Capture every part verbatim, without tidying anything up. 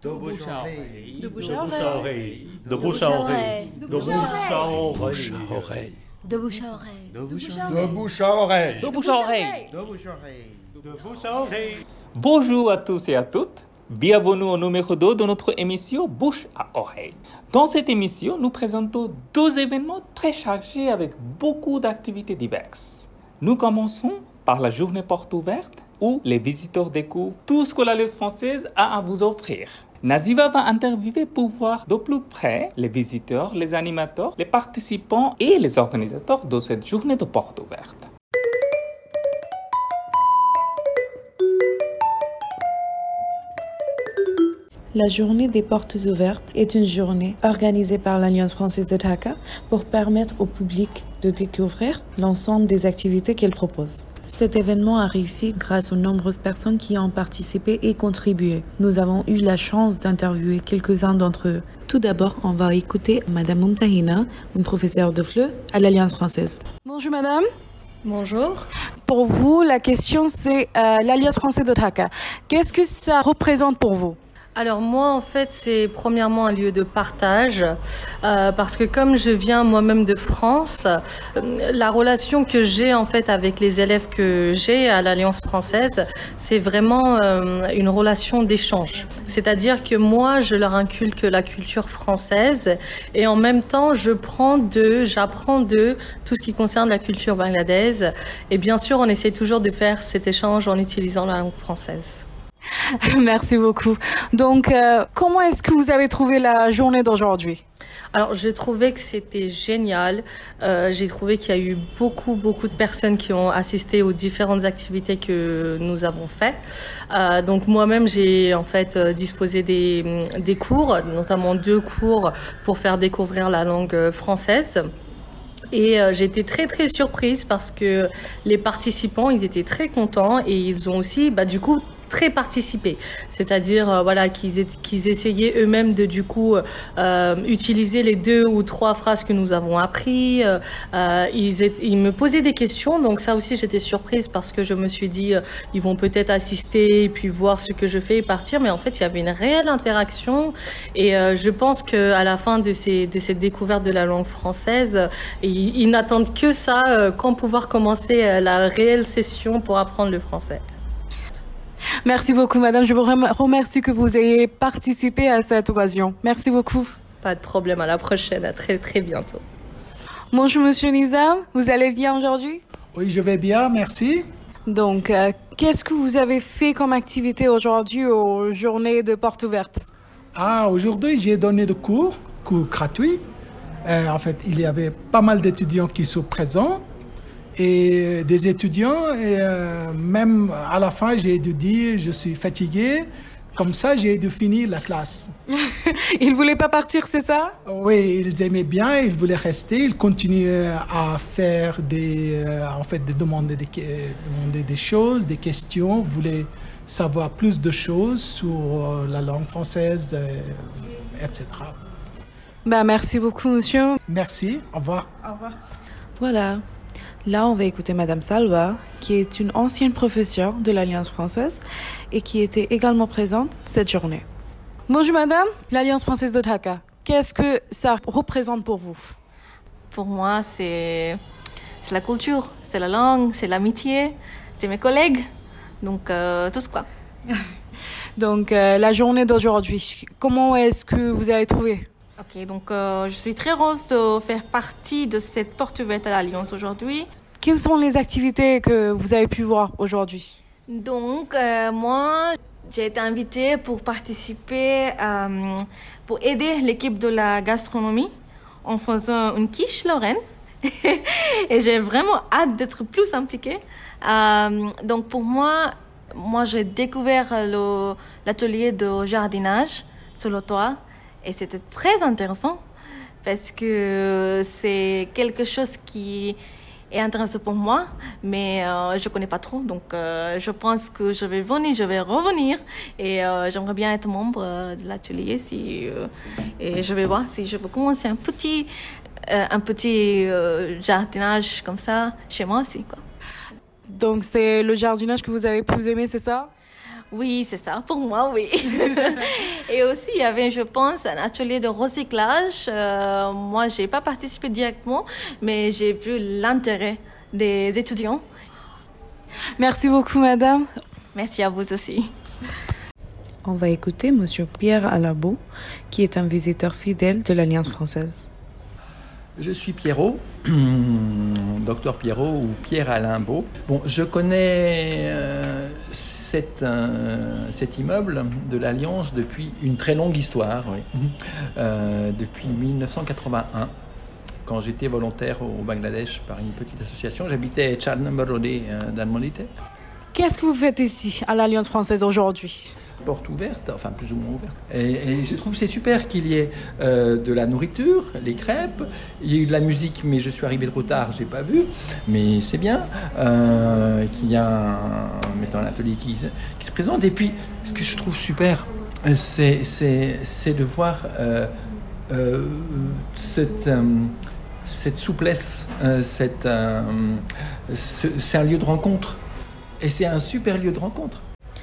De bouche à oreille. De bouche à oreille. De bouche à oreille. De bouche à oreille. De bouche à oreille. De bouche à oreille. De bouche à oreille. De bouche à oreille. De bouche à oreille. De bouche à oreille. Bonjour à tous et à toutes. Bienvenue au numéro deux de notre émission Bouche à oreille. Dans cette émission, nous présentons deux événements très chargés avec beaucoup d'activités diverses. Nous commençons par la journée porte ouverte où les visiteurs découvrent tout ce que l'Alliance française a à vous offrir. Naziva va interviewer pour voir de plus près les visiteurs, les animateurs, les participants et les organisateurs de cette journée de porte ouverte. La journée des portes ouvertes est une journée organisée par l'Alliance française de Dhaka pour permettre au public de découvrir l'ensemble des activités qu'elle propose. Cet événement a réussi grâce aux nombreuses personnes qui ont participé et contribué. Nous avons eu la chance d'interviewer quelques-uns d'entre eux. Tout d'abord, on va écouter Madame Mumtahina, une professeure de F L E à l'Alliance française. Bonjour Madame. Bonjour. Pour vous, la question c'est euh, l'Alliance française de Dhaka. Qu'est-ce que ça représente pour vous ? Alors moi en fait c'est premièrement un lieu de partage euh, parce que comme je viens moi-même de France, euh, la relation que j'ai en fait avec les élèves que j'ai à l'Alliance française, c'est vraiment euh, une relation d'échange. C'est-à-dire que moi je leur inculque la culture française et en même temps je prends d'eux, j'apprends d'eux tout ce qui concerne la culture bangladaise et bien sûr on essaie toujours de faire cet échange en utilisant la langue française. Merci beaucoup. Donc, euh, comment est-ce que vous avez trouvé la journée d'aujourd'hui ? Alors, j'ai trouvé que c'était génial. Euh, j'ai trouvé qu'il y a eu beaucoup, beaucoup de personnes qui ont assisté aux différentes activités que nous avons faites. Euh, donc, moi-même, j'ai en fait disposé des, des cours, notamment deux cours pour faire découvrir la langue française. Et euh, j'ai été très très surprise parce que les participants, ils étaient très contents et ils ont aussi, bah, du coup, très participé, c'est-à-dire euh, voilà qu'ils, est, qu'ils essayaient eux-mêmes de du coup euh, utiliser les deux ou trois phrases que nous avons appris. Euh, ils, est, ils me posaient des questions, donc ça aussi j'étais surprise parce que je me suis dit euh, ils vont peut-être assister et puis voir ce que je fais et partir, mais en fait il y avait une réelle interaction et euh, je pense que à la fin de ces de cette découverte de la langue française, euh, ils, ils n'attendent que ça euh, quand pouvoir commencer euh, la réelle session pour apprendre le français. Merci beaucoup, madame. Je vous remercie que vous ayez participé à cette occasion. Merci beaucoup. Pas de problème. À la prochaine. À très, très bientôt. Bonjour, monsieur Nizam. Vous allez bien aujourd'hui ? Oui, je vais bien. Merci. Donc, euh, qu'est-ce que vous avez fait comme activité aujourd'hui aux journées de porte ouverte ? Ah, aujourd'hui, j'ai donné des cours, cours gratuits. Euh, en fait, il y avait pas mal d'étudiants qui sont présents. Et des étudiants, et euh, même à la fin, j'ai dû dire, je suis fatigué. Comme ça, j'ai dû finir la classe. Ils ne voulaient pas partir, c'est ça ? Oui, ils aimaient bien, ils voulaient rester. Ils continuaient à faire des, euh, en fait, de demander des, demander des choses, des questions, voulaient savoir plus de choses sur euh, la langue française, euh, et cetera. Ben, merci beaucoup, monsieur. Merci, au revoir. Au revoir. Voilà. Là, on va écouter Madame Salwa, qui est une ancienne professeure de l'Alliance française et qui était également présente cette journée. Bonjour madame, l'Alliance française de Dhaka. Qu'est-ce que ça représente pour vous ? Pour moi, c'est, c'est la culture, c'est la langue, c'est l'amitié, c'est mes collègues, donc euh, tout ce quoi. Donc, euh, la journée d'aujourd'hui, comment est-ce que vous avez trouvé ? Ok, donc euh, je suis très heureuse de faire partie de cette porte ouverte à l'Alliance aujourd'hui. Quelles sont les activités que vous avez pu voir aujourd'hui ? Donc, euh, moi, j'ai été invitée pour participer, euh, pour aider l'équipe de la gastronomie en faisant une quiche lorraine. Et j'ai vraiment hâte d'être plus impliquée. Euh, donc, pour moi, moi, j'ai découvert le, l'atelier de jardinage sur le toit. Et c'était très intéressant parce que c'est quelque chose qui est intéressant pour moi, mais euh, je ne connais pas trop. Donc, euh, je pense que je vais venir, je vais revenir et euh, j'aimerais bien être membre euh, de l'atelier si, euh, et je vais voir si je peux commencer un petit, euh, un petit euh, jardinage comme ça chez moi aussi, quoi. Donc, c'est le jardinage que vous avez plus aimé, c'est ça ? Oui, c'est ça, pour moi, oui. Et aussi, il y avait, je pense, un atelier de recyclage. Euh, moi, je n'ai pas participé directement, mais j'ai vu l'intérêt des étudiants. Merci beaucoup, madame. Merci à vous aussi. On va écouter Monsieur Pierre Alabo, qui est un visiteur fidèle de l'Alliance française. Je suis Pierrot, docteur Pierrot ou Pierre Alain Beau. Bon, je connais euh, cet, euh, cet immeuble de l'Alliance depuis une très longue histoire, oui. euh, depuis mille neuf cent quatre-vingt-un, quand j'étais volontaire au Bangladesh par une petite association. J'habitais Char Number Road d'Almonite. Qu'est-ce que vous faites ici, à l'Alliance française, aujourd'hui? Porte ouverte, enfin plus ou moins ouverte. Et, et je trouve que c'est super qu'il y ait euh, de la nourriture, les crêpes. Il y a eu de la musique, mais je suis arrivé trop tard, j'ai pas vu. Mais c'est bien euh, qu'il y a un, mettons, un atelier qui, qui se présente. Et puis, ce que je trouve super, c'est, c'est, c'est de voir euh, euh, cette, euh, cette souplesse. Euh, cette, euh, ce, c'est un lieu de rencontre. Et c'est un super lieu de rencontre.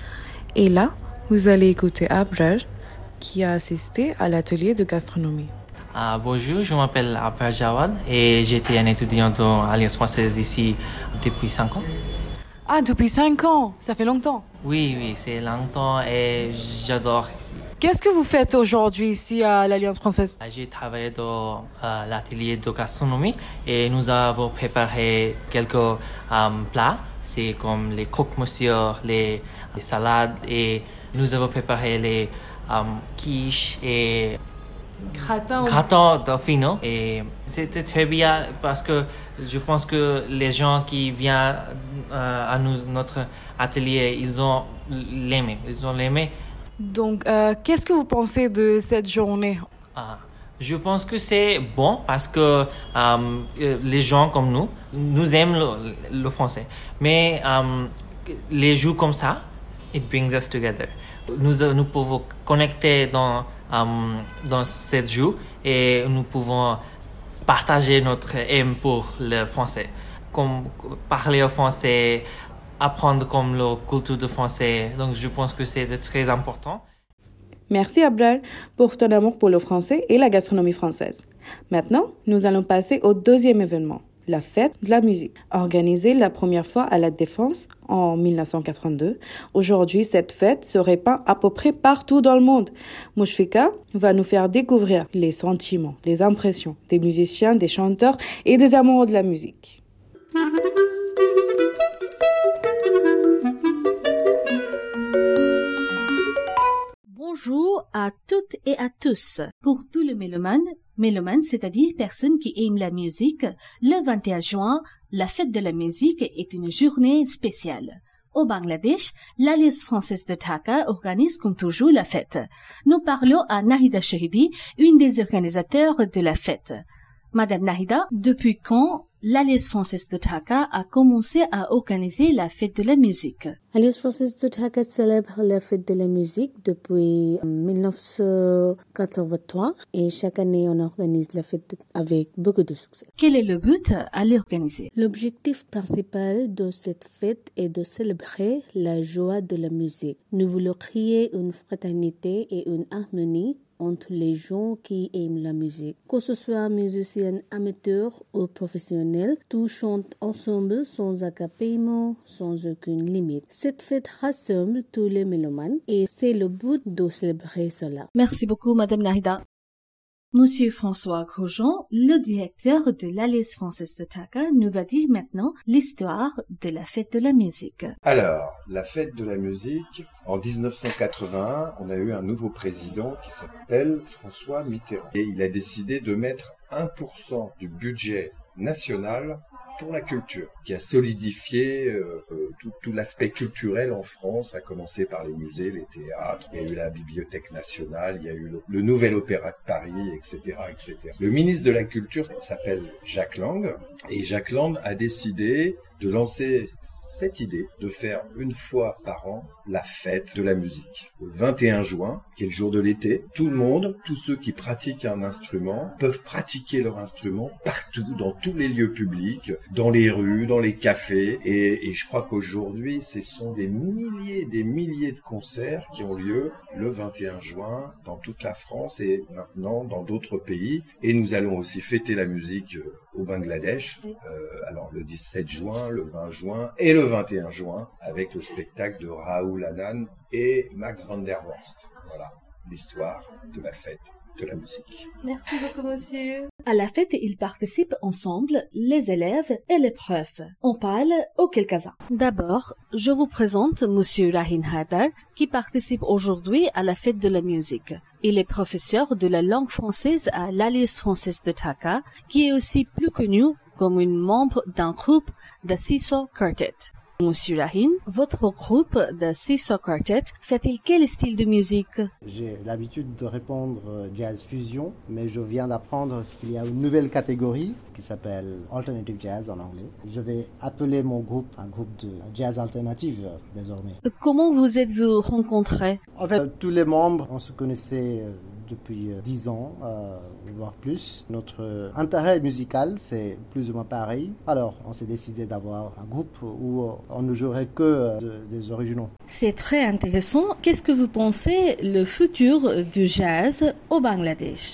Et là, vous allez écouter Abrar, qui a assisté à l'atelier de gastronomie. Ah, bonjour, je m'appelle Abrar Jawad et j'étais un étudiant à l'Alliance française ici depuis cinq ans. Ah, depuis cinq ans, ça fait longtemps. Oui, oui, c'est longtemps et j'adore ici. Qu'est-ce que vous faites aujourd'hui ici à l'Alliance française? J'ai travaillé dans euh, l'atelier de gastronomie et nous avons préparé quelques euh, plats. C'est comme les croque-monsieur, les, les salades et nous avons préparé les um, quiches et Gratin. gratins dauphino. Et c'était très bien parce que je pense que les gens qui viennent euh, à nous, notre atelier, ils ont l'aimé. Ils ont l'aimé. Donc, euh, qu'est-ce que vous pensez de cette journée? Ah, je pense que c'est bon parce que um, les gens comme nous, nous aiment le, le français. Mais um, les jours comme ça, it brings us together. Nous, nous pouvons connecter dans, um, dans cette jour et nous pouvons partager notre aime pour le français. Comme parler au français, apprendre comme la culture du français. Donc, je pense que c'est très important. Merci Abrar pour ton amour pour le français et la gastronomie française. Maintenant, nous allons passer au deuxième événement, la fête de la musique, organisée la première fois à la Défense en mille neuf cent quatre-vingt-deux. Aujourd'hui, cette fête se répand à peu près partout dans le monde. Mouchfika va nous faire découvrir les sentiments, les impressions des musiciens, des chanteurs et des amoureux de la musique. Bonjour à toutes et à tous. Pour tous les mélomanes, mélomanes, c'est-à-dire personnes qui aiment la musique, le vingt et un juin, la fête de la musique est une journée spéciale. Au Bangladesh, l'Alliance française de Dhaka organise comme toujours la fête. Nous parlons à Nahida Shahidi, une des organisateurs de la fête. Madame Nahida, depuis quand l'Alliance française de Dhaka a commencé à organiser la fête de la musique? L'Alliance française de Dhaka célèbre la fête de la musique depuis mille neuf cent quatre-vingt-trois et chaque année on organise la fête avec beaucoup de succès. Quel est le but à l'organiser? L'objectif principal de cette fête est de célébrer la joie de la musique. Nous voulons créer une fraternité et une harmonie entre les gens qui aiment la musique. Que ce soit musicien amateur ou professionnel, tous chantent ensemble sans accompagnement, sans aucune limite. Cette fête rassemble tous les mélomanes et c'est le but de célébrer cela. Merci beaucoup, Madame Nahida. Monsieur François Grosjean, le directeur de l'Alliance française de Dhaka, nous va dire maintenant l'histoire de la fête de la musique. Alors, la fête de la musique, en dix-neuf cent quatre-vingt-un, on a eu un nouveau président qui s'appelle François Mitterrand. Et il a décidé de mettre un pour cent du budget national pour la culture, qui a solidifié euh, tout, tout l'aspect culturel en France, à commencer par les musées, les théâtres, il y a eu la Bibliothèque nationale, il y a eu le, le Nouvel Opéra de Paris, et cetera, et cetera. Le ministre de la Culture s'appelle Jack Lang, et Jack Lang a décidé de lancer cette idée de faire une fois par an la fête de la musique. Le vingt et un juin, qui est le jour de l'été, tout le monde, tous ceux qui pratiquent un instrument, peuvent pratiquer leur instrument partout, dans tous les lieux publics, dans les rues, dans les cafés. Et, et je crois qu'aujourd'hui, ce sont des milliers, des milliers de concerts qui ont lieu le vingt et un juin dans toute la France et maintenant dans d'autres pays. Et nous allons aussi fêter la musique au Bangladesh, euh, alors le dix-sept juin, le vingt juin et le vingt et un juin, avec le spectacle de Raoul Anand et Max van der Worst. Voilà l'histoire de la fête de la musique. Merci beaucoup, monsieur. À la fête, ils participent ensemble, les élèves et les profs. On parle au quelques-uns. D'abord, je vous présente monsieur Rahin Haidar, qui participe aujourd'hui à la fête de la musique. Il est professeur de la langue française à l'Alliance française de Dhaka, qui est aussi plus connu comme une membre d'un groupe de Seesaw Quartet. Monsieur Rahin, votre groupe de Seesaw Quartet fait-il quel style de musique? J'ai l'habitude de répondre jazz fusion, mais je viens d'apprendre qu'il y a une nouvelle catégorie qui s'appelle Alternative Jazz en anglais. Je vais appeler mon groupe un groupe de jazz alternative désormais. Comment vous êtes-vous rencontrés? En fait, tous les membres, on se connaissait depuis dix ans, euh, voire plus. Notre intérêt musical, c'est plus ou moins pareil. Alors, on s'est décidé d'avoir un groupe où on ne jouerait que de, des originaux. C'est très intéressant. Qu'est-ce que vous pensez le futur du jazz au Bangladesh?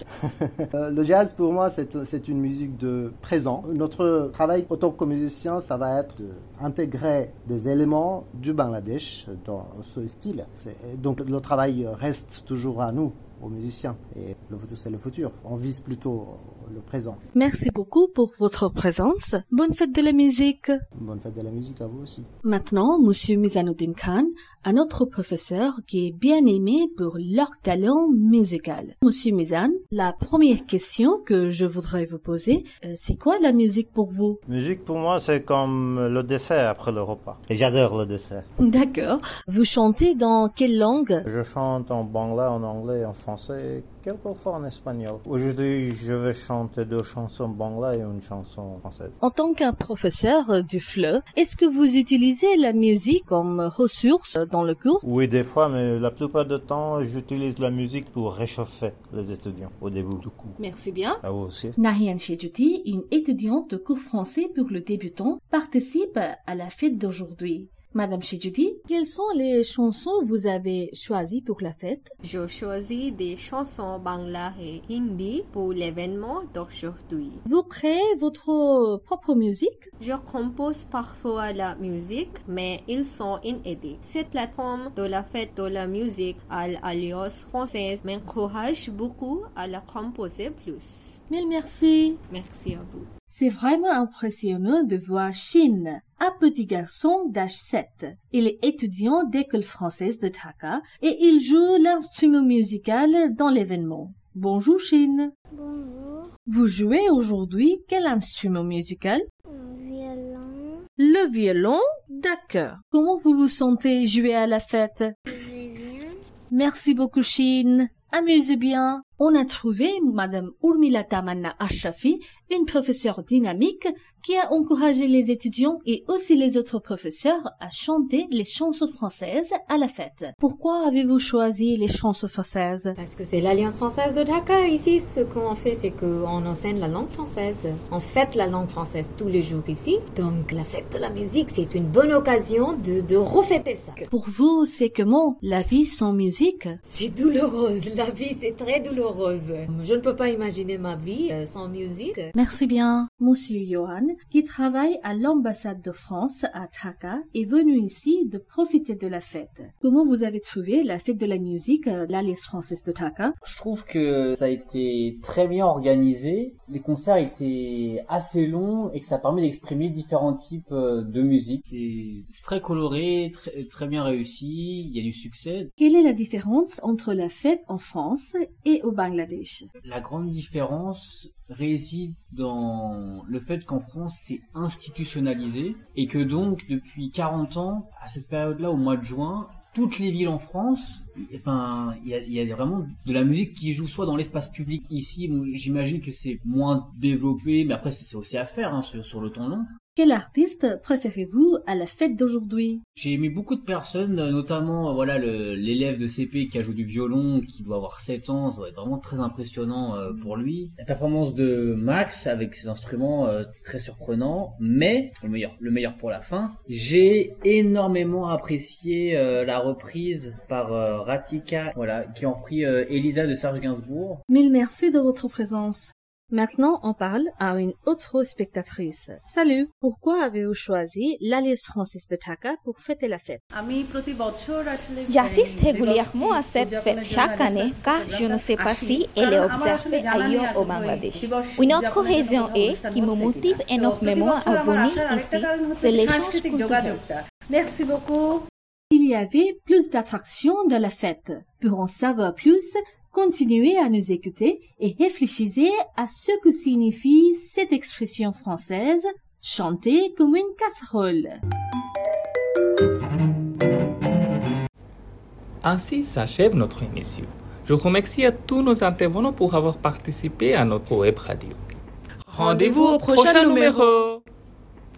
Le jazz, pour moi, c'est, c'est une musique de présent. Notre travail en tant que musicien, ça va être d'intégrer des éléments du Bangladesh dans ce style. C'est, donc, le travail reste toujours à nous, aux musiciens. Et le futur, c'est le futur. On vise plutôt le présent. Merci beaucoup pour votre présence. Bonne fête de la musique. Bonne fête de la musique à vous aussi. Maintenant, monsieur Mizanuddin Khan, un autre professeur qui est bien aimé pour leur talent musical. Monsieur Mizan, la première question que je voudrais vous poser, euh, c'est quoi la musique pour vous? Musique pour moi, c'est comme le dessert après le repas. Et j'adore le dessert. D'accord. Vous chantez dans quelle langue? Je chante en bangla, en anglais, en français, quelquefois en espagnol. Aujourd'hui, je vais chanter deux chansons bangla et une chanson française. En tant qu'un professeur du F L E, est-ce que vous utilisez la musique comme ressource dans le cours? Oui, des fois, mais la plupart du temps, j'utilise la musique pour réchauffer les étudiants au début du cours. Merci bien. À vous aussi. Nahian Shejouti, une étudiante de cours français pour le débutant, participe à la fête d'aujourd'hui. Madame Shejouti, quelles sont les chansons que vous avez choisies pour la fête? Je choisis des chansons bangla et hindi pour l'événement d'aujourd'hui. Vous créez votre propre musique? Je compose parfois la musique, mais ils sont inédits. Cette plateforme de la fête de la musique à l'Alliance française m'encourage beaucoup à la composer plus. Mille merci. Merci à vous. C'est vraiment impressionnant de voir Shin, un petit garçon d'âge sept. Il est étudiant d'école française de Dhaka et il joue l'instrument musical dans l'événement. Bonjour Shin. Bonjour. Vous jouez aujourd'hui quel instrument musical? Un violon. Le violon? D'accord. Comment vous vous sentez jouer à la fête? Je vais bien. Merci beaucoup Shin. Amusez bien. On a trouvé Madame Urmila Tamanna Ashrafi, une professeure dynamique qui a encouragé les étudiants et aussi les autres professeurs à chanter les chansons françaises à la fête. Pourquoi avez-vous choisi les chansons françaises? Parce que c'est l'Alliance française de Dhaka. Ici, ce qu'on fait, c'est qu'on enseigne la langue française. On fête la langue française tous les jours ici. Donc, la fête de la musique, c'est une bonne occasion de, de refêter ça. Pour vous, c'est comment la vie sans musique? C'est douloureuse. La vie, c'est très douloureux. Rose. Je ne peux pas imaginer ma vie sans musique. Merci bien. Monsieur Johan, qui travaille à l'ambassade de France à Dhaka, est venu ici de profiter de la fête. Comment vous avez trouvé la fête de la musique à l'Alliance française de Dhaka? Je trouve que ça a été très bien organisé. Les concerts étaient assez longs et que ça permet d'exprimer différents types de musique. C'est très coloré, très, très bien réussi. Il y a du succès. Quelle est la différence entre la fête en France et au Bangladesh? La grande différence réside dans le fait qu'en France c'est institutionnalisé et que donc depuis quarante ans, à cette période-là, au mois de juin, toutes les villes en France, enfin, il y a, y a vraiment de la musique qui joue soit dans l'espace public ici, bon, j'imagine que c'est moins développé, mais après c'est aussi à faire hein, sur, sur le temps long. Quel artiste préférez-vous à la fête d'aujourd'hui? J'ai aimé beaucoup de personnes, notamment voilà le- l'élève de C P qui a joué du violon, qui doit avoir sept ans, ça doit être vraiment très impressionnant euh, pour lui. La performance de Max avec ses instruments, euh, très surprenant, mais le meilleur, le meilleur pour la fin. J'ai énormément apprécié euh, la reprise par euh, Ratika, voilà, qui ont repris euh, Elisa de Serge Gainsbourg. Mille merci de votre présence. Maintenant, on parle à une autre spectatrice. Salut! Pourquoi avez-vous choisi l'Alliance française de Dhaka pour fêter la fête? J'assiste régulièrement à cette fête chaque année car je ne sais pas si elle est observée ailleurs au Bangladesh. Une autre raison est qui me motive énormément à venir ici, c'est l'échange culturel. Merci beaucoup. Il y avait plus d'attractions dans la fête. Pour en savoir plus, continuez à nous écouter et réfléchissez à ce que signifie cette expression française, chanter comme une casserole. Ainsi s'achève notre émission. Je remercie à tous nos intervenants pour avoir participé à notre web radio. Rendez-vous au prochain numéro.